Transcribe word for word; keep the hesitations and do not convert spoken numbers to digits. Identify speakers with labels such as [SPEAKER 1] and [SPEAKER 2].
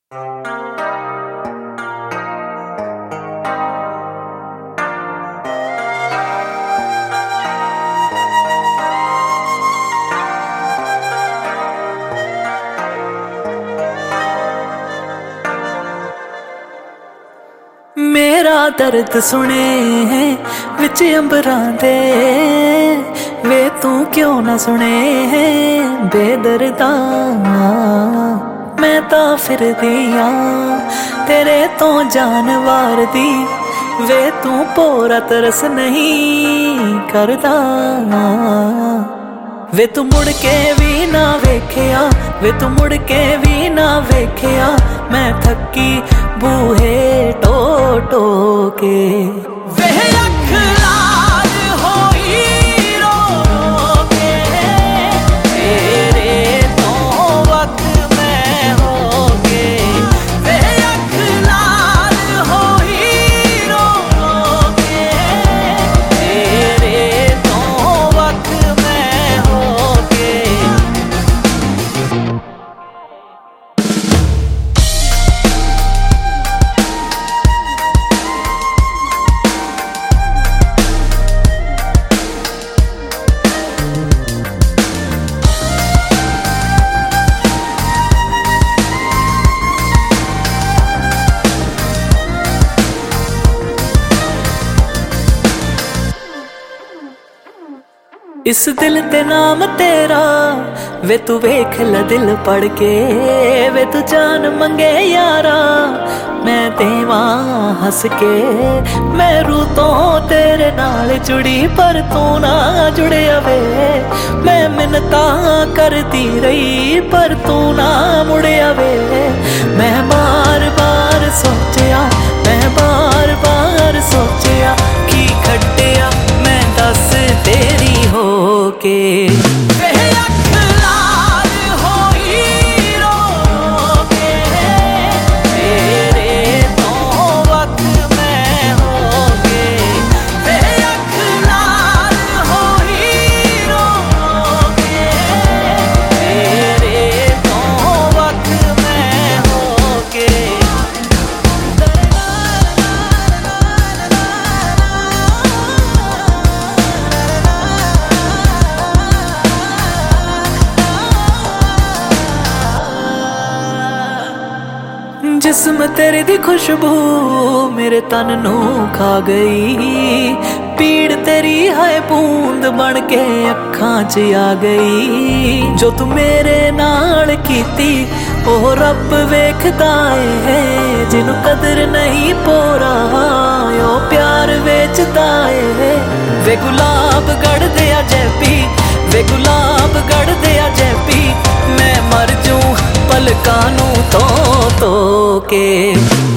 [SPEAKER 1] मेरा दर्द सुने है विच अंबरां दे, वे तू क्यों ना सुने है बेदर्दा। मैं तां फिरदी आं तेरे तो जानवार दी, वे तू पोरा तरस नहीं करदा। वे तू मुड़ के भी ना वेखिया, वे तू मुड़ के भी ना वेखिया, मैं थकी बूहे टो टो के। वे अख लाल होई रो के, तेरे तो वक्त मैं हो के। वे अख लाल होई रो के, तेरे तो वक्त मैं हो के। इस दिल ते नाम तेरा, वे तू वेख ल दिल पढ़ के। वे तू जान मंगे यारा, मैं देवा हंस के। मैं रू तो तेरे नाल जुड़ी पर तू ना जुड़िया वे। मैं मिन्नता करती रही पर तू ना मुड़िया वे। मैं बार बार सोचिया, मैं बार बार सोचिया, की खटिया मैं दस तेरी हो के। वे अख लाल होई रो के, तेरे तो वक्त मैं हो के। वे अख लाल होई रो के, तेरे तो वक्त मैं हो के। जिस्म तेरे दी खुशबू मेरे तन नू खा गई, पीड़ तेरी है बूंद बन के अखां च आ गई। जो तू मेरे नाल कीती ओह रब वेखदा है, जिन्नू कदर नहीं पोरा ओ प्यार वेचदा है। वे गुलाब गढ़ दिया जैपी, वे गुलाब गढ़ दिया जैपी, मैं मर जूं पलकां नू तो तो के।